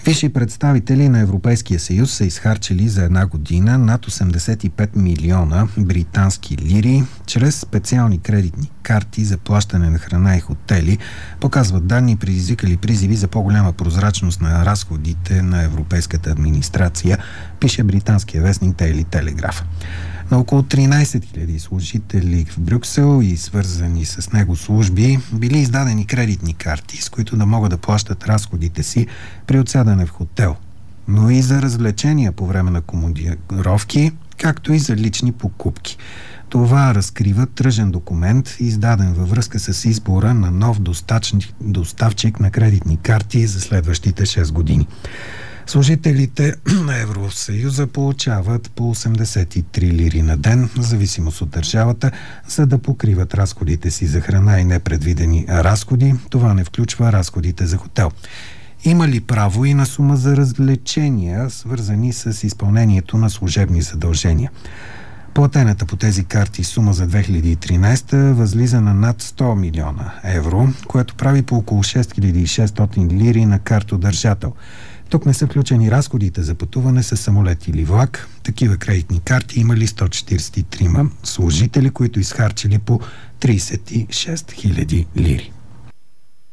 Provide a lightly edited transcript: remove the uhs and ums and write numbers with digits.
Висши представители на Европейския съюз са изхарчили за една година над 85 милиона британски лири чрез специални кредитни карти за плащане на храна и хотели, показват данни, предизвикали призиви за по-голяма прозрачност на разходите на европейската администрация, пише британския вестник Дейли Телеграф. На около 13 000 служители в Брюксел и свързани с него служби били издадени кредитни карти, с които да могат да плащат разходите си при отсядане в хотел, но и за развлечения по време на командировки, както и за лични покупки. Това разкрива тръжен документ, издаден във връзка с избора на нов доставчик на кредитни карти за следващите 6 години. Служителите на Евросъюза получават по 83 лири на ден, в зависимост от държавата, за да покриват разходите си за храна и непредвидени разходи. Това не включва разходите за хотел. Има ли право и на сума за развлечения, свързани с изпълнението на служебни задължения? Платената по тези карти сума за 2013 възлиза на над 100 милиона евро, което прави по около 6600 лири на картодържател. Тук не са включени разходите за пътуване с самолет или влак. Такива кредитни карти имали 143 служители, които изхарчили по 36 000 лири.